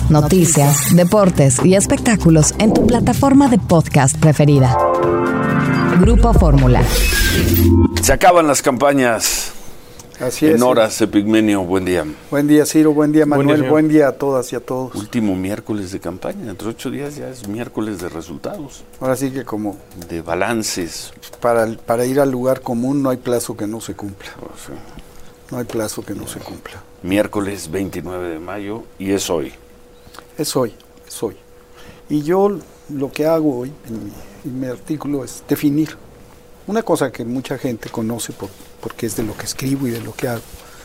noticias, deportes y espectáculos en tu plataforma de podcast preferida. Grupo Fórmula. Se acaban las campañas. Así es. En horas, Epigmenio, buen día. Buen día, Ciro, buen día, Manuel, buen día a todas y a todos. Último miércoles de campaña, dentro de 8 días ya es miércoles de resultados. Ahora sí que como... De balances. Para ir al lugar común no hay plazo que no se cumpla. O sea, no hay plazo que no se cumpla. Miércoles 29 de mayo y es hoy. Es hoy. Y yo lo que hago hoy en mi artículo es definir una cosa que mucha gente conoce porque es de lo que escribo y de lo que hago.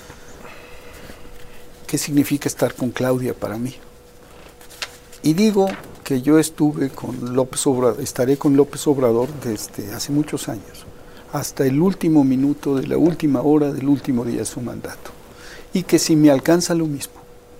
¿Qué significa estar con Claudia para mí? Y digo que yo estaré con López Obrador desde hace muchos años, hasta el último minuto de la última hora del último día de su mandato. Y que si me alcanza lo mismo,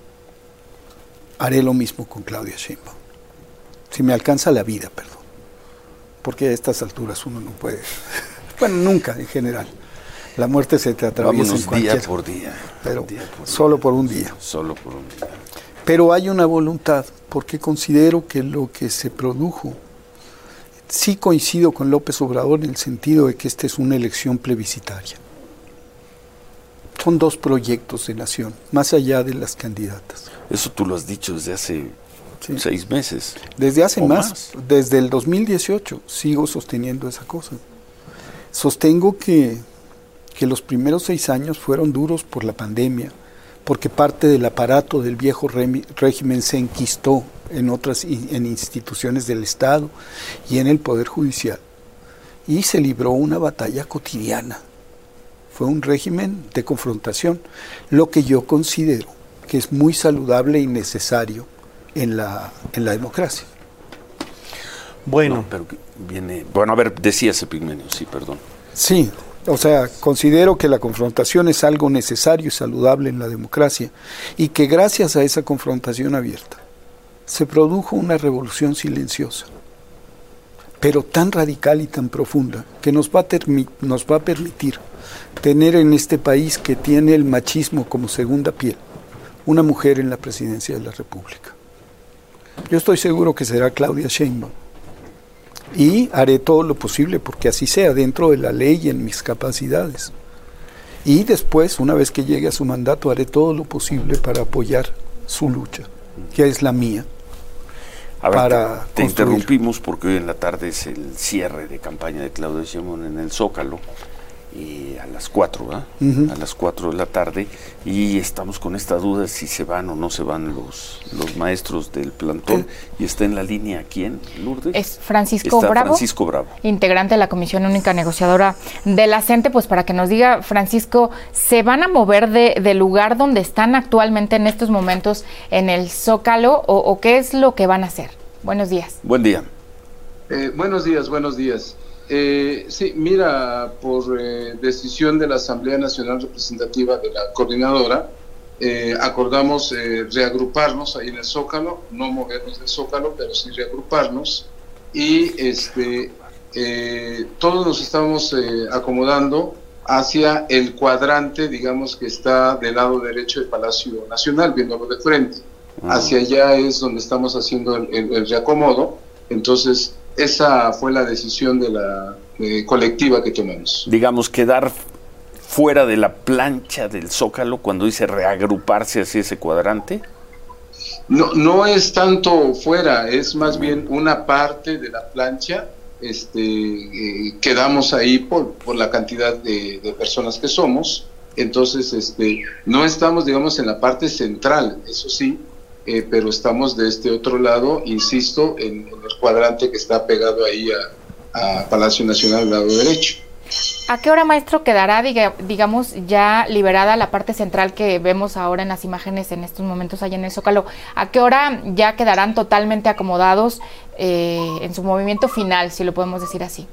haré lo mismo con Claudia Sheinbaum. Si me alcanza la vida, perdón. Porque a estas alturas uno no puede. Bueno, nunca en general. La muerte se te atraviesa. Vámonos en cualquier día por día. Pero solo por un día. Solo por un día. Pero hay una voluntad, porque considero que lo que se produjo, sí coincido con López Obrador en el sentido de que esta es una elección plebiscitaria. Son dos proyectos de nación, más allá de las candidatas. Eso tú lo has dicho desde hace 6 meses. Desde hace más, desde el 2018, sigo sosteniendo esa cosa. Sostengo que los primeros 6 años fueron duros por la pandemia, porque parte del aparato del viejo régimen se enquistó en instituciones del Estado y en el Poder Judicial, y se libró una batalla cotidiana. Fue un régimen de confrontación, lo que yo considero que es muy saludable y necesario en la democracia. Bueno, no, pero viene... Bueno, a ver, decías, Epigmenio, sí, perdón. Sí, o sea, considero que la confrontación es algo necesario y saludable en la democracia, y que gracias a esa confrontación abierta se produjo una revolución silenciosa, pero tan radical y tan profunda, que nos va a permitir tener en este país, que tiene el machismo como segunda piel, una mujer en la presidencia de la República. Yo estoy seguro que será Claudia Sheinbaum, y haré todo lo posible porque así sea, dentro de la ley y en mis capacidades. Y después, una vez que llegue a su mandato, haré todo lo posible para apoyar su lucha, que es la mía. A ver, te interrumpimos porque hoy en la tarde es el cierre de campaña de Claudia Sheinbaum en el Zócalo, y a las 4, ¿verdad? Uh-huh. A las 4 de la tarde, y estamos con esta duda si se van o no se van los maestros del plantón. Y está en la línea, ¿quién, Lourdes? Es Francisco Bravo, integrante de la Comisión Única Negociadora de la CENTE. Pues para que nos diga, Francisco, ¿se van a mover del lugar donde están actualmente en estos momentos en el Zócalo, o qué es lo que van a hacer? Buenos días. Buen día. Buenos días. Sí, mira, por decisión de la Asamblea Nacional Representativa de la Coordinadora, acordamos reagruparnos ahí en el Zócalo, no movernos del Zócalo, pero sí reagruparnos, y todos nos estamos acomodando hacia el cuadrante, digamos, que está del lado derecho del Palacio Nacional, viéndolo de frente. Hacia allá es donde estamos haciendo el reacomodo. Entonces, esa fue la decisión de la colectiva que tomamos. Digamos, quedar fuera de la plancha del Zócalo cuando dice reagruparse hacia ese cuadrante. No es tanto fuera, es más bien una parte de la plancha. Quedamos ahí por la cantidad de personas que somos. Entonces, no estamos, digamos, en la parte central, eso sí. Pero estamos de este otro lado, insisto, en el cuadrante que está pegado ahí a Palacio Nacional, al lado derecho. ¿A qué hora, maestro, quedará, digamos, ya liberada la parte central que vemos ahora en las imágenes en estos momentos allá en el Zócalo? ¿A qué hora ya quedarán totalmente acomodados en su movimiento final, si lo podemos decir así?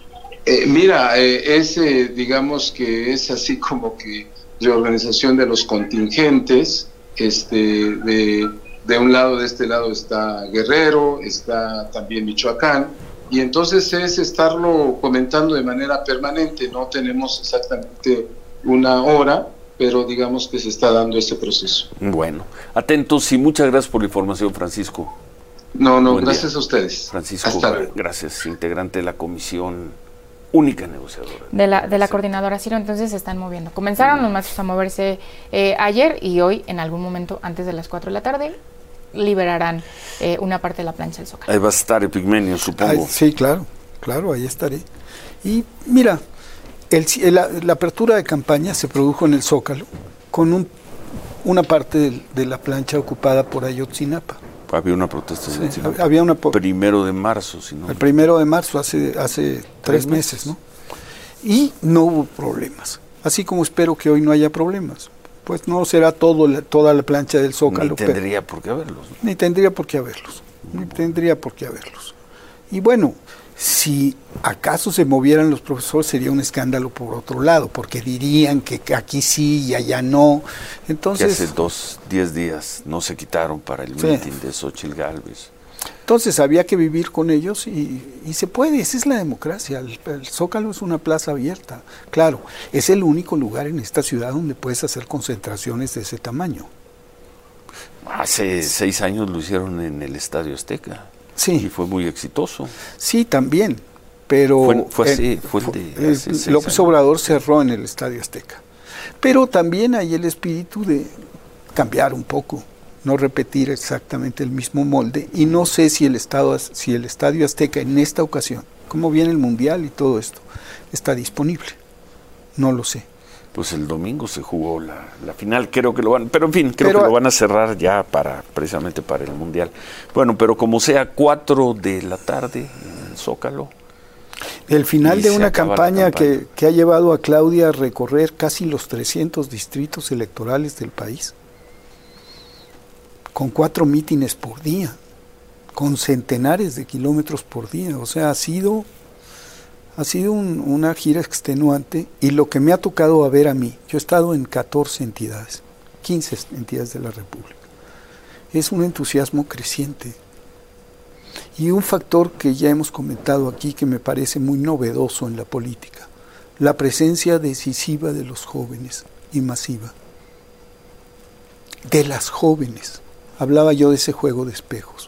Digamos que es así como que reorganización de los contingentes. De un lado, de este lado está Guerrero, está también Michoacán, y entonces es estarlo comentando de manera permanente. No tenemos exactamente una hora, pero digamos que se está dando este proceso. Bueno, atentos y muchas gracias por la información, Francisco. No, gracias a ustedes. Francisco, gracias, integrante de la Comisión Única Negociadora. De la coordinadora Ciro, entonces se están moviendo. Comenzaron los maestros a moverse ayer y hoy, en algún momento antes de las 4 de la tarde, liberarán una parte de la plancha del Zócalo. Ahí va a estar Epigmenio, supongo. Sí, claro, ahí estaré. Y mira, la apertura de campaña se produjo en el Zócalo con una parte de la plancha ocupada por Ayotzinapa. Había una protesta en Ayotzinapa. Había una 1 de marzo, si no. El 1 de marzo, hace 3 meses, ¿no? Y no hubo problemas. Así como espero que hoy no haya problemas. Pues no será toda la plancha del Zócalo. Ni tendría por qué haberlos. ¿No? Ni tendría por qué haberlos. Y bueno, si acaso se movieran los profesores sería un escándalo por otro lado, porque dirían que aquí sí y allá no. Entonces, que hace 10 días no se quitaron para el mitin de Xóchitl Gálvez. Entonces había que vivir con ellos y se puede, esa es la democracia. El Zócalo es una plaza abierta. Claro, es el único lugar en esta ciudad donde puedes hacer concentraciones de ese tamaño. Hace 6 años lo hicieron en el Estadio Azteca. Sí. Y fue muy exitoso. Sí, también, pero López Obrador cerró en el Estadio Azteca. Pero también hay el espíritu de cambiar un poco, no repetir exactamente el mismo molde, y no sé si el Estadio Azteca en esta ocasión, como viene el Mundial y todo esto, está disponible. No lo sé. Pues el domingo se jugó la final, creo que lo van, pero en fin, creo que lo van a cerrar ya precisamente para el Mundial. Bueno, pero como sea, 4 de la tarde en el Zócalo. El final de una campaña que ha llevado a Claudia a recorrer casi los 300 distritos electorales del país, con 4 mítines por día, con centenares de kilómetros por día. O sea, ha sido una gira extenuante, y lo que me ha tocado ver a mí, yo he estado en 14 entidades, 15 entidades de la República, es un entusiasmo creciente. Y un factor que ya hemos comentado aquí que me parece muy novedoso en la política, la presencia decisiva de los jóvenes y masiva. De las jóvenes, hablaba yo de ese juego de espejos.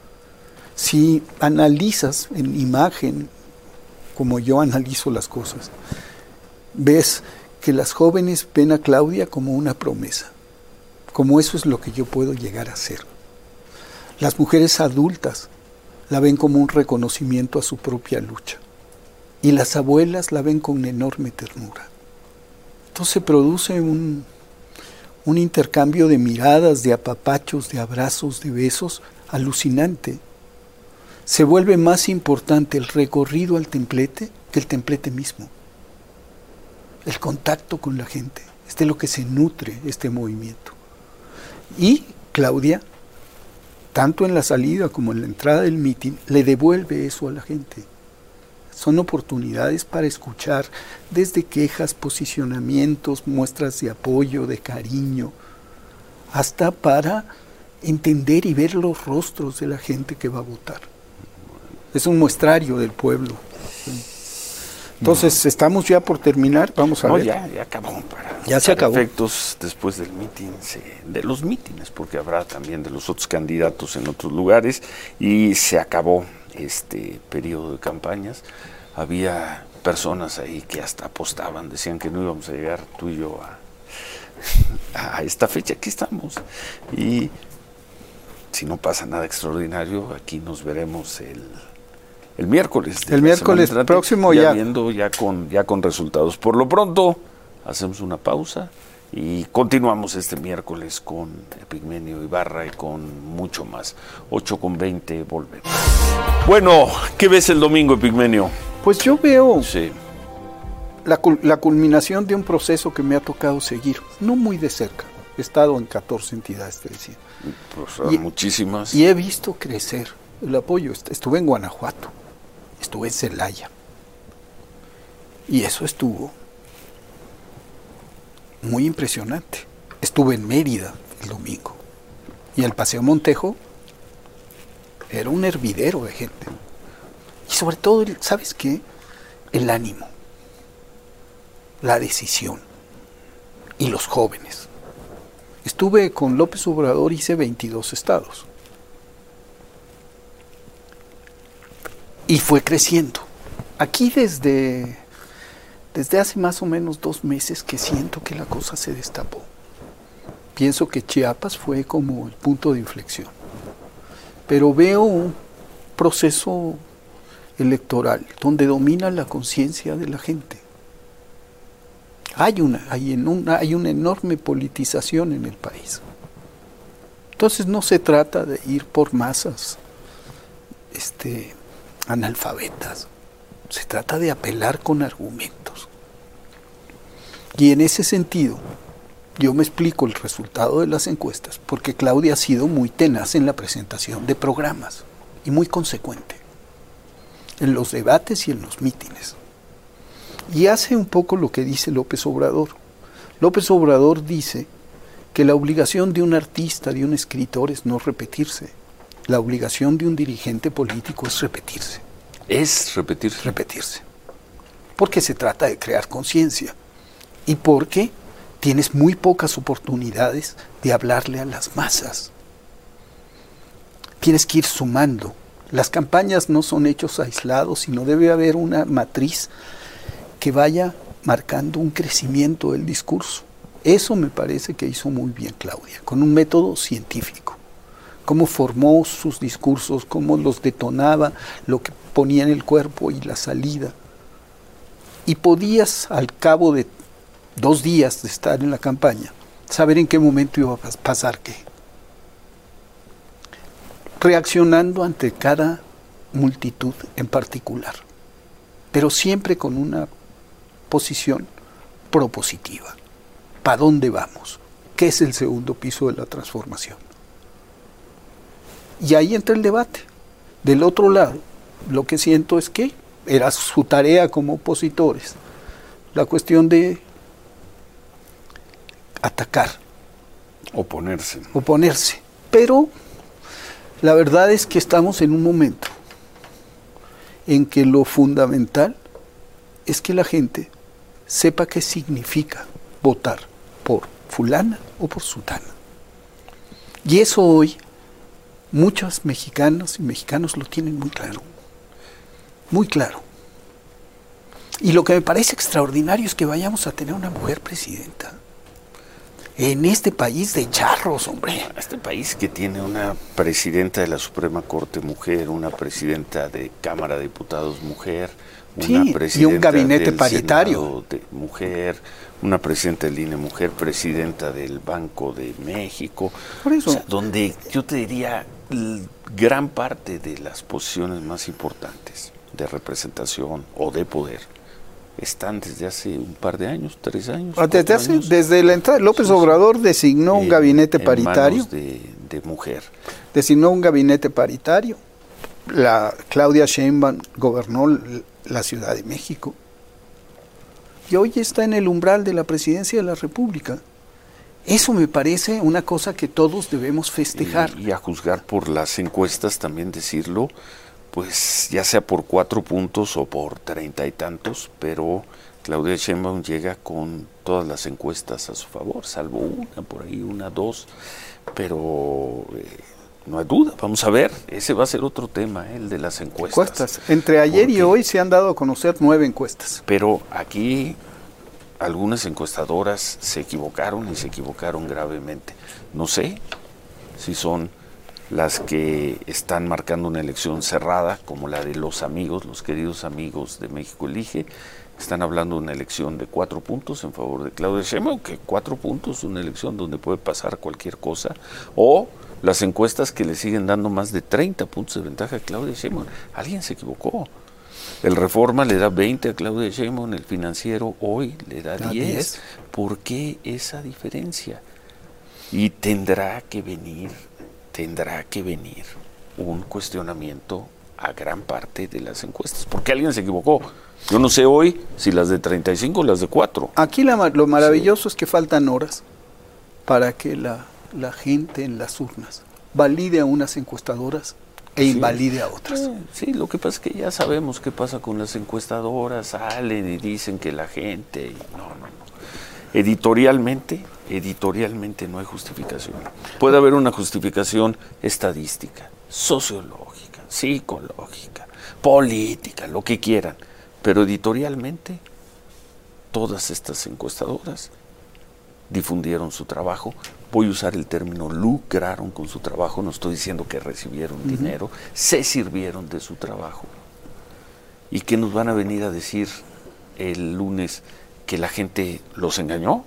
Si analizas en imagen, como yo analizo las cosas, ves que las jóvenes ven a Claudia como una promesa, como eso es lo que yo puedo llegar a ser. Las mujeres adultas la ven como un reconocimiento a su propia lucha, y las abuelas la ven con enorme ternura. Entonces se produce un intercambio de miradas, de apapachos, de abrazos, de besos, alucinante. Se vuelve más importante el recorrido al templete que el templete mismo. El contacto con la gente, es de lo que se nutre este movimiento. Y Claudia, tanto en la salida como en la entrada del mitin, le devuelve eso a la gente. Son oportunidades para escuchar desde quejas, posicionamientos, muestras de apoyo, de cariño, hasta para entender y ver los rostros de la gente que va a votar. Es un muestrario del pueblo. Entonces, estamos ya por terminar, vamos a ver. Ya acabó. Ya se acabó. Efectos después del mitin, de los mítines, porque habrá también de los otros candidatos en otros lugares, y se acabó este periodo de campañas. Había personas ahí que hasta apostaban, decían que no íbamos a llegar tú y yo a esta fecha. Aquí estamos. Y si no pasa nada extraordinario, aquí nos veremos el miércoles. El miércoles próximo ya. Viendo ya con resultados. Por lo pronto, hacemos una pausa y continuamos este miércoles con Epigmenio Ibarra y con mucho más. 8:20, volvemos. Bueno, ¿qué ves el domingo, Epigmenio? Pues yo veo sí. la culminación de un proceso que me ha tocado seguir, no muy de cerca. He estado en 14 entidades, te decía. Pues, muchísimas. Y he visto crecer el apoyo. Estuve en Guanajuato, estuve en Celaya, y eso estuvo muy impresionante. Estuve en Mérida el domingo, y el Paseo Montejo era un hervidero de gente. Y sobre todo, ¿sabes qué? El ánimo, la decisión, y los jóvenes. Estuve con López Obrador, hice 22 estados. Y fue creciendo. Aquí desde hace más o menos 2 meses que siento que la cosa se destapó. Pienso que Chiapas fue como el punto de inflexión. Pero veo un proceso electoral donde domina la conciencia de la gente. Hay una enorme politización en el país. Entonces no se trata de ir por masas analfabetas. Se trata de apelar con argumentos. Y en ese sentido, yo me explico el resultado de las encuestas, porque Claudia ha sido muy tenaz en la presentación de programas y muy consecuente en los debates y en los mítines. Y hace un poco lo que dice López Obrador. López Obrador dice que la obligación de un artista, de un escritor, es no repetirse. La obligación de un dirigente político es repetirse. ¿Es repetirse? Repetirse. Porque se trata de crear conciencia. Y porque tienes muy pocas oportunidades de hablarle a las masas. Tienes que ir sumando. Las campañas no son hechos aislados, sino debe haber una matriz que vaya marcando un crecimiento del discurso. Eso me parece que hizo muy bien Claudia, con un método científico. Cómo formó sus discursos, cómo los detonaba, lo que ponía en el cuerpo y la salida. Y podías, al cabo de 2 días de estar en la campaña, saber en qué momento iba a pasar qué. Reaccionando ante cada multitud en particular, pero siempre con una posición propositiva. ¿Para dónde vamos? ¿Qué es el segundo piso de la transformación? Y ahí entra el debate. Del otro lado, lo que siento es que era su tarea como opositores, la cuestión de atacar. Oponerse. Pero la verdad es que estamos en un momento en que lo fundamental es que la gente sepa qué significa votar por fulana o por sutana. Y eso hoy muchas mexicanas y mexicanos lo tienen muy claro. Muy claro. Y lo que me parece extraordinario es que vayamos a tener una mujer presidenta. En este país de charros, hombre. Este país que tiene una presidenta de la Suprema Corte mujer, una presidenta de Cámara de Diputados mujer, una presidenta y un gabinete del paritario. Senado de mujer, una presidenta del INE mujer, presidenta del Banco de México. Por eso. O sea, donde yo te diría gran parte de las posiciones más importantes de representación o de poder están desde hace un par de años, 3 años. Desde la entrada, López Obrador designó un gabinete paritario. De mujer. Designó un gabinete paritario. Claudia Sheinbaum gobernó la Ciudad de México. Y hoy está en el umbral de la presidencia de la República. Eso me parece una cosa que todos debemos festejar. Y a juzgar por las encuestas también decirlo, pues ya sea por 4 puntos o por 30 y tantos, pero Claudia Sheinbaum llega con todas las encuestas a su favor, salvo una, por ahí 1, 2, pero no hay duda, vamos a ver, ese va a ser otro tema, el de las encuestas. Entre ayer y hoy se han dado a conocer 9 encuestas. Pero aquí algunas encuestadoras se equivocaron y se equivocaron gravemente. No sé si son las que están marcando una elección cerrada, como la de los queridos amigos de México Elige, están hablando de una elección de 4 puntos en favor de Claudia Sheinbaum, que 4 puntos, una elección donde puede pasar cualquier cosa, o las encuestas que le siguen dando más de 30 puntos de ventaja a Claudia Sheinbaum. Alguien se equivocó. El Reforma le da 20 a Claudia Sheinbaum, el Financiero hoy le da 10. ¿Por qué esa diferencia? Y tendrá que venir un cuestionamiento a gran parte de las encuestas, porque alguien se equivocó. Yo no sé hoy si las de 35 o las de 4. Aquí lo maravilloso es que faltan horas para que la gente en las urnas valide a unas encuestadoras e invalide a otras. Sí, lo que pasa es que ya sabemos qué pasa con las encuestadoras, salen y dicen que la gente... No. editorialmente no hay justificación. Puede haber una justificación estadística, sociológica, psicológica, política, lo que quieran, pero editorialmente todas estas encuestadoras difundieron su trabajo. Voy a usar el término lucraron con su trabajo, no estoy diciendo que recibieron dinero, se sirvieron de su trabajo. ¿Y qué nos van a venir a decir el lunes? ¿Que la gente los engañó?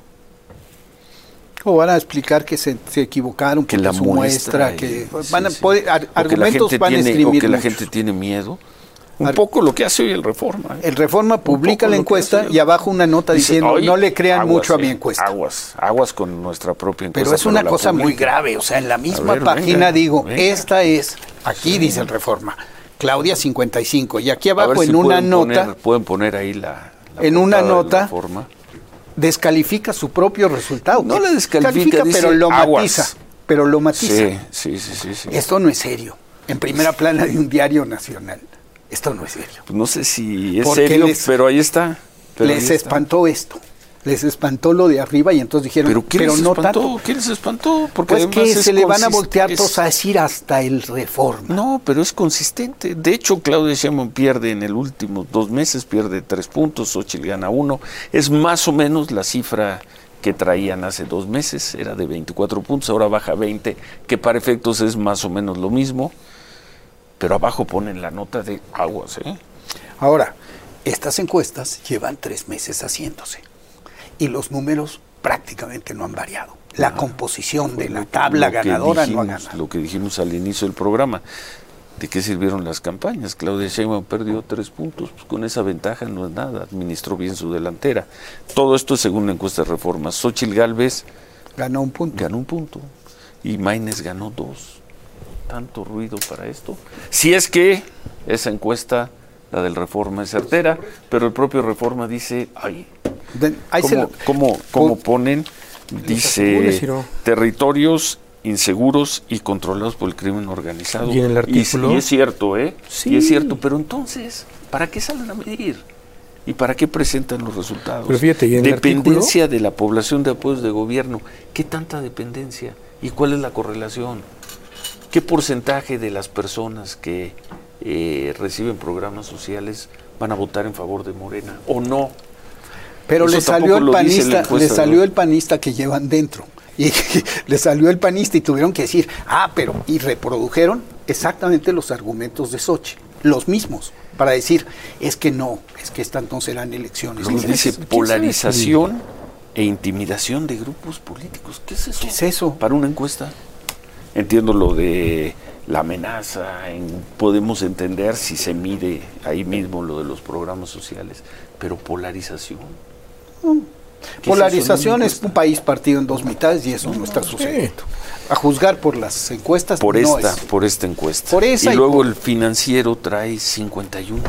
O van a explicar que se equivocaron, que la muestra, que van a poder, argumentos van a escribir. O que la gente tiene miedo. Un poco lo que hace hoy el Reforma. El Reforma publica la encuesta y abajo una nota diciendo, no le crean mucho a mi encuesta. Aguas con nuestra propia encuesta. Pero es una cosa muy grave, o sea, en la misma página venga. Esta es, aquí dice el Reforma, Claudia 55, y aquí abajo en una nota... Pueden poner ahí la en una nota descalifica su propio resultado. No le descalifica, dice, pero lo matiza. Pero lo matiza. Sí. Esto no es serio. En primera plana de un diario nacional. Esto no es serio. Pues no sé si es serio, pero ahí está. Les espantó esto. Les espantó lo de arriba y entonces dijeron, pero no tanto. ¿Qué les espantó? Porque pues que se le van a voltear todos a decir hasta el Reforma. No, pero es consistente. De hecho, Claudia Sheinbaum pierde en el último 2 meses, pierde 3 puntos, Xóchitl gana 1. Es más o menos la cifra que traían hace 2 meses, era de 24 puntos, ahora baja 20, que para efectos es más o menos lo mismo. Pero abajo ponen la nota de aguas, ¿eh? Ahora, estas encuestas llevan 3 meses haciéndose y los números prácticamente no han variado. La composición de la tabla ganadora no ha ganado. Lo que dijimos al inicio del programa, ¿de qué sirvieron las campañas? Claudia Sheinbaum perdió 3 puntos, pues con esa ventaja no es nada, administró bien su delantera. Todo esto es según la encuesta de Reforma. Xóchitl Gálvez ganó 1 punto. Ganó 1 punto y Maínez ganó 2. Tanto ruido para esto. Si es que esa encuesta, la del Reforma, es certera, pero el propio Reforma dice, ¿cómo ponen? Dice, territorios inseguros y controlados por el crimen organizado. Y en el artículo. Y es cierto, ¿eh? Sí. Y es cierto, pero entonces, ¿para qué salen a medir? ¿Y para qué presentan los resultados? Pero fíjate, ¿y en dependencia el de la población de apoyos de gobierno. ¿Qué tanta dependencia? ¿Y cuál es la correlación? ¿Qué porcentaje de las personas que reciben programas sociales van a votar en favor de Morena o no? Pero le salió el panista que llevan dentro. Y le salió el panista y tuvieron que decir, y reprodujeron exactamente los argumentos de Xóchitl, los mismos, para decir, es que estas no serán elecciones. Dice polarización e intimidación de grupos políticos. ¿Qué es eso? ¿Qué es eso? Para una encuesta. Entiendo lo de la amenaza, podemos entender si se mide ahí mismo lo de los programas sociales, pero polarización. Polarización es un país partido en 2 mitades y eso no está sucediendo. A juzgar por las encuestas por esta encuesta. Por esa y luego el Financiero trae 51-41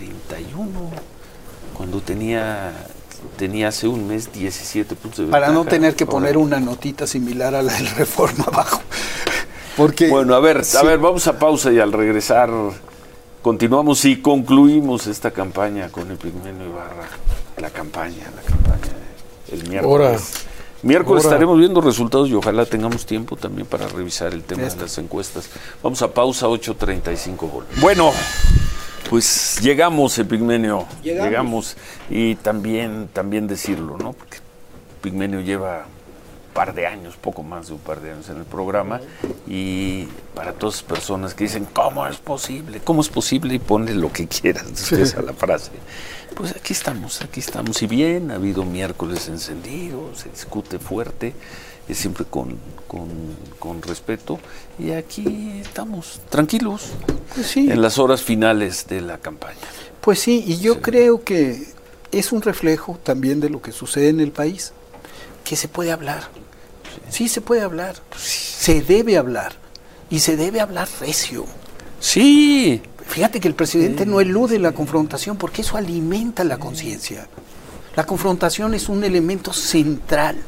cuando tenía hace un mes 17 puntos de ventaja. Para no tener que poner una notita similar a la del Reforma abajo. Porque, bueno, a ver, vamos a pausa y al regresar continuamos y concluimos esta campaña con Epigmenio Ibarra. La campaña el miércoles. Miércoles estaremos viendo resultados y ojalá tengamos tiempo también para revisar el tema de las encuestas. Vamos a pausa, 8:35 volvemos. Bueno, pues llegamos, Epigmenio. Llegamos y también decirlo, ¿no? Porque Epigmenio lleva par de años, poco más de un par de años en el programa, y para todas las personas que dicen, ¿cómo es posible? Y ponle lo que quieras después a la frase. Pues aquí estamos, y bien, ha habido miércoles encendidos, se discute fuerte, siempre con respeto, y aquí estamos, tranquilos, pues sí, en las horas finales de la campaña. Pues sí, y yo creo que es un reflejo también de lo que sucede en el país, que se puede hablar. Sí, se puede hablar, se debe hablar, y se debe hablar recio. Sí. Fíjate que el presidente no elude la confrontación porque eso alimenta la conciencia. La confrontación es un elemento central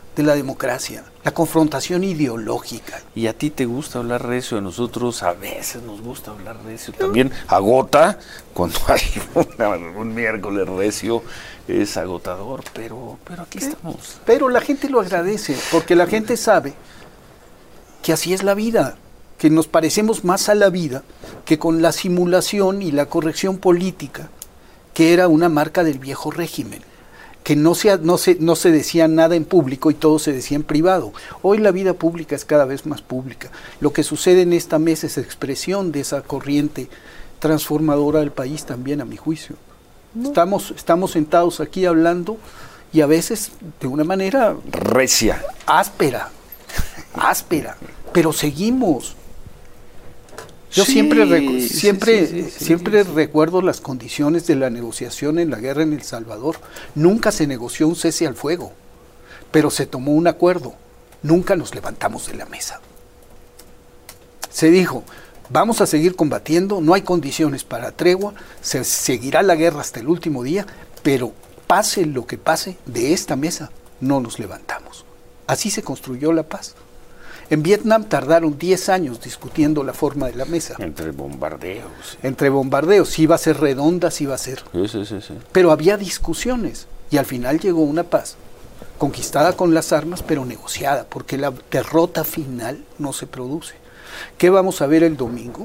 de la democracia, la confrontación ideológica. ¿Y a ti te gusta hablar recio? A nosotros a veces nos gusta hablar recio. También agota, cuando hay un miércoles recio, es agotador, pero aquí estamos. Pero la gente lo agradece, porque la gente sabe que así es la vida, que nos parecemos más a la vida que con la simulación y la corrección política, que era una marca del viejo régimen, que no se decía nada en público y todo se decía en privado. Hoy la vida pública es cada vez más pública. Lo que sucede en esta mesa es expresión de esa corriente transformadora del país también, a mi juicio. Estamos sentados aquí hablando y a veces de una manera recia, áspera, pero seguimos. Yo siempre recuerdo las condiciones de la negociación en la guerra en El Salvador. Nunca se negoció un cese al fuego, pero se tomó un acuerdo. Nunca nos levantamos de la mesa. Se dijo, vamos a seguir combatiendo, no hay condiciones para tregua, se seguirá la guerra hasta el último día, pero pase lo que pase, de esta mesa no nos levantamos. Así se construyó la paz. En Vietnam tardaron 10 años discutiendo la forma de la mesa. Entre bombardeos. Entre bombardeos, si iba a ser redonda, si iba a ser. Sí. Pero había discusiones y al final llegó una paz, conquistada con las armas, pero negociada, porque la derrota final no se produce. ¿Qué vamos a ver el domingo?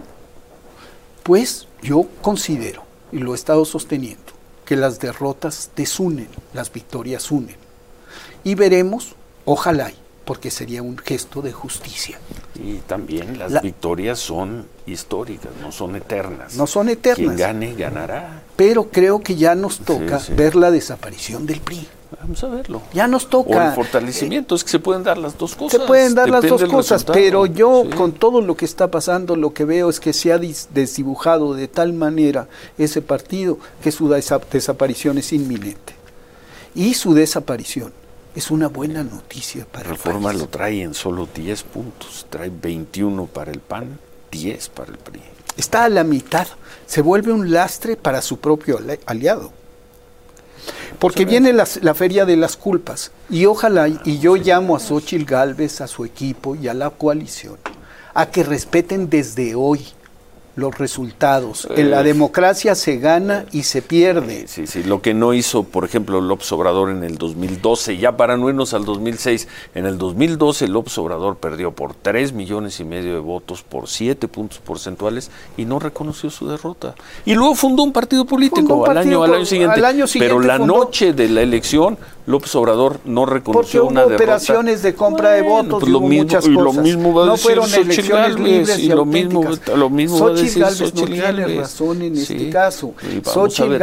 Pues yo considero, y lo he estado sosteniendo, que las derrotas desunen, las victorias unen. Y veremos, ojalá, porque sería un gesto de justicia. Y también las victorias son históricas, no son eternas. No son eternas. Quien gane, ganará. Pero creo que ya nos toca ver la desaparición del PRI. Vamos a verlo. Ya nos toca. O el fortalecimiento, es que se pueden dar las dos cosas. Se pueden dar las dos cosas, pero yo con todo lo que está pasando, lo que veo es que se ha desdibujado de tal manera ese partido que su desaparición es inminente. Y su desaparición es una buena noticia para Reforma el país. lo trae en solo 10 puntos, trae 21 para el PAN, 10 para el PRI. Está a la mitad, se vuelve un lastre para su propio aliado. Porque viene la feria de las culpas, y ojalá, y yo llamo a Xóchitl Gálvez, a su equipo y a la coalición, a que respeten desde hoy los resultados. En la democracia se gana y se pierde. Sí, lo que no hizo, por ejemplo, López Obrador en el 2012, ya para no irnos al 2006, en el 2012 López Obrador perdió por 3,5 millones de votos, por 7 puntos porcentuales, y no reconoció su derrota. Y luego fundó un partido político al año siguiente, pero la noche de la elección López Obrador no reconoció una derrota. Porque hubo operaciones de compra de votos, pues y hubo muchas cosas. Lo mismo va a decir fueron elecciones libres y auténticas. Lo mismo va a decir Xóchitl no tiene razón en este caso. Xóchitl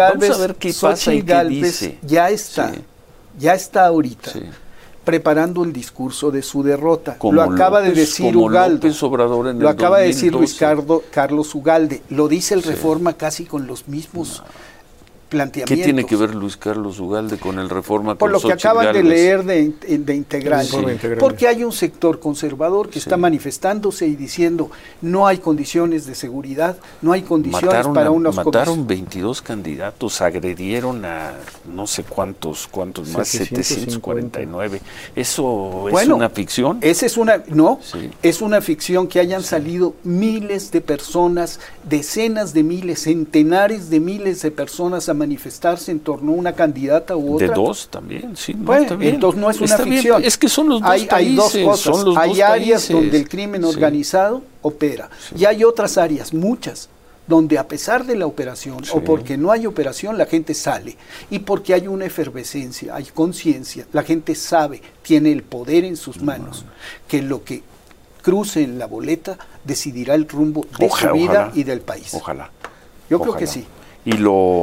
Gálvez ya está ahorita preparando el discurso de su derrota. Lo acaba de decir Ugalde. Lo acaba de decir Luis Carlos Ugalde. Lo dice el Reforma casi con los mismos planteamientos. ¿Qué tiene que ver Luis Carlos Ugalde con el Reforma? Por lo que acaban de leer de Integral. Porque hay un sector conservador que está manifestándose y diciendo no hay condiciones de seguridad, no hay condiciones para unos Mataron 22 candidatos, agredieron a no sé cuántos más, 749. ¿Eso es una ficción? Es una ficción que hayan salido miles de personas, decenas de miles, centenares de miles de personas a manifestarse en torno a una candidata u otra. De dos también, sí. Bueno, entonces no es una ficción. Bien. Es que son los dos países. Hay dos cosas. Hay áreas donde el crimen organizado opera. Y hay otras áreas, muchas, donde a pesar de la operación, o porque no hay operación, la gente sale. Y porque hay una efervescencia, hay conciencia, la gente sabe, tiene el poder en sus manos, que lo que cruce en la boleta decidirá el rumbo de su vida y del país. Ojalá. Yo creo que sí. Y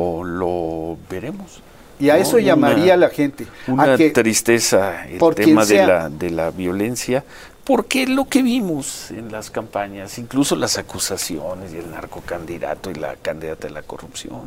lo veremos. Y a eso llamaría a la gente. Una tristeza el tema de la violencia, porque lo que vimos en las campañas, incluso las acusaciones y el narcocandidato y la candidata de la corrupción,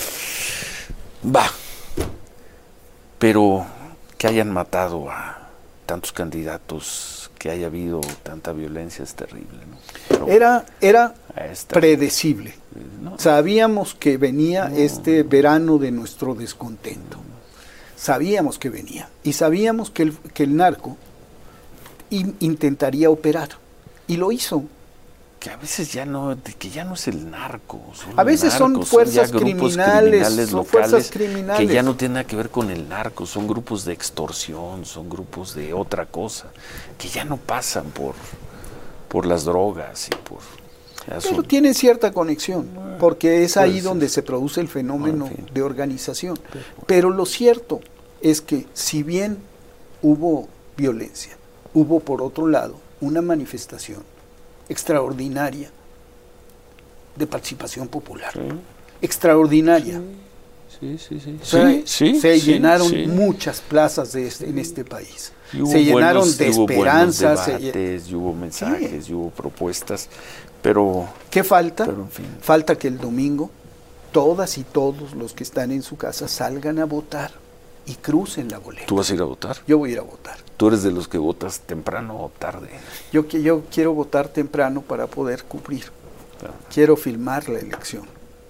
pero que hayan matado a tantos candidatos, que haya habido tanta violencia es terrible, ¿no? Era predecible. Sabíamos que venía este verano de nuestro descontento. sabíamos que venía y sabíamos que el narco intentaría operar y lo hizo. Que a veces ya no es el narco. A veces son fuerzas criminales locales que ya no tienen nada que ver con el narco, son grupos de extorsión, son grupos de otra cosa, que ya no pasan por las drogas y por... Pero tienen cierta conexión, porque es ahí donde se produce el fenómeno de organización. Pero lo cierto es que si bien hubo violencia, hubo por otro lado una manifestación extraordinaria de participación popular, extraordinaria. Se llenaron muchas plazas en este país. Se llenaron de esperanzas. Y hubo mensajes, y hubo propuestas, pero... ¿Qué falta? Pero, en fin. Falta que el domingo todas y todos los que están en su casa salgan a votar y crucen la boleta. ¿Tú vas a ir a votar? Yo voy a ir a votar. ¿Tú eres de los que votas temprano o tarde? Yo quiero votar temprano para poder cubrir. Claro. Quiero filmar la elección.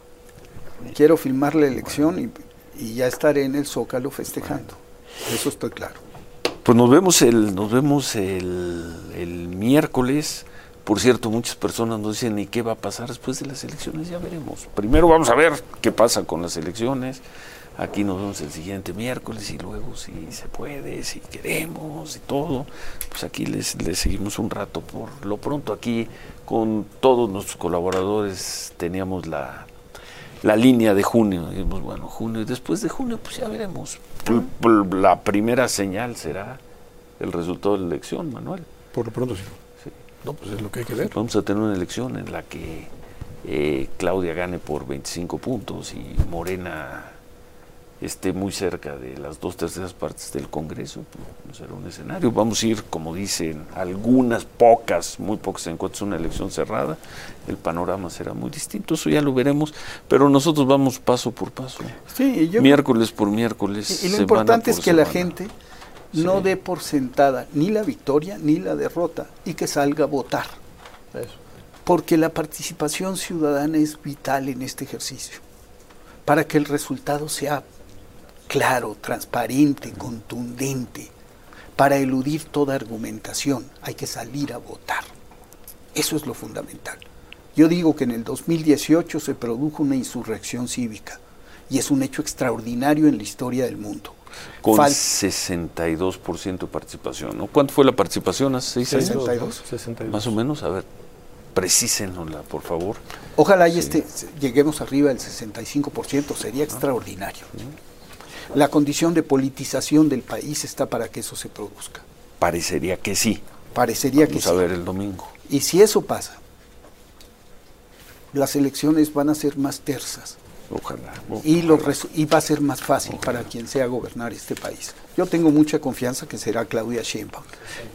Y ya estaré en el Zócalo festejando. Eso estoy claro. Pues nos vemos el miércoles. Por cierto, muchas personas nos dicen, ¿y qué va a pasar después de las elecciones? Ya veremos. Primero vamos a ver qué pasa con las elecciones. Aquí nos vemos el siguiente miércoles y luego si se puede, si queremos y todo, pues aquí les seguimos un rato. Por lo pronto aquí con todos nuestros colaboradores teníamos la línea de junio. Dijimos, bueno, junio, y después de junio pues ya veremos. La primera señal será el resultado de la elección, Manuel. Por lo pronto sí. No, pues es lo que hay que ver. Vamos a tener una elección en la que Claudia gane por 25 puntos y Morena esté muy cerca de las 2/3 partes del Congreso. Pues será un escenario. Vamos a ir, como dicen algunas muy pocas encuestas, una elección cerrada. El panorama será muy distinto, eso ya lo veremos, pero nosotros vamos paso por paso, miércoles por miércoles. Y lo importante es que la gente no dé por sentada ni la victoria ni la derrota y que salga a votar. Eso. Porque la participación ciudadana es vital en este ejercicio, para que el resultado sea claro, transparente, contundente. Para eludir toda argumentación hay que salir a votar. Eso es lo fundamental. Yo digo que en el 2018 se produjo una insurrección cívica y es un hecho extraordinario en la historia del mundo. Con 62% de participación, ¿no? ¿Cuánto fue la participación hace 6 años? 62. Más o menos, a ver, precísenosla, por favor. Ojalá lleguemos arriba del 65%, sería extraordinario. La condición de politización del país está para que eso se produzca. Parecería que sí. Vamos a ver el domingo. Y si eso pasa, las elecciones van a ser más tersas. Ojalá. Y va a ser más fácil para quien sea gobernar este país. Yo tengo mucha confianza que será Claudia Sheinbaum.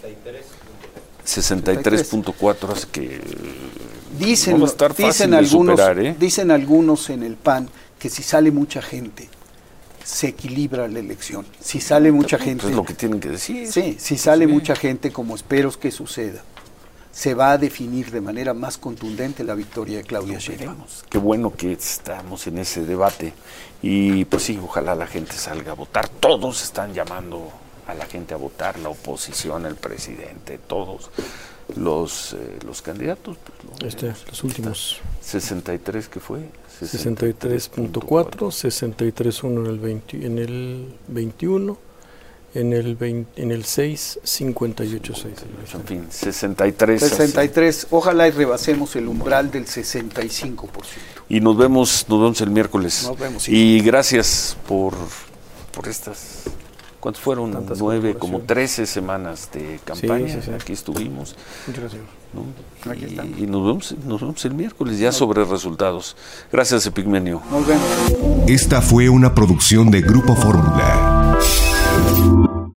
63.4, así que dicen, no va a estar fácil algunos, de superar, dicen algunos en el PAN que si sale mucha gente se equilibra la elección. Si sale mucha gente, es lo que tienen que decir. Sí, si sale mucha gente, como espero que suceda, se va a definir de manera más contundente la victoria de Claudia Sheinbaum. Qué bueno que estamos en ese debate y pues sí, ojalá la gente salga a votar. Todos están llamando a la gente a votar, la oposición, el presidente, todos los candidatos. Pues, los últimos. 63, ¿qué fue? 63.4, 63.1 en el 21, en el 6, 58.6. En fin, 63. 63, ojalá y rebasemos el umbral del 65%. Y nos vemos el miércoles. Nos vemos. Sí. Y gracias por estas... ¿Cuántos fueron? 9, como 13 semanas de campaña. Sí. Aquí estuvimos. Muchas gracias. ¿No? Y nos vemos el miércoles ya sobre resultados. Gracias, Epigmenio. Nos vemos. Esta fue una producción de Grupo Fórmula.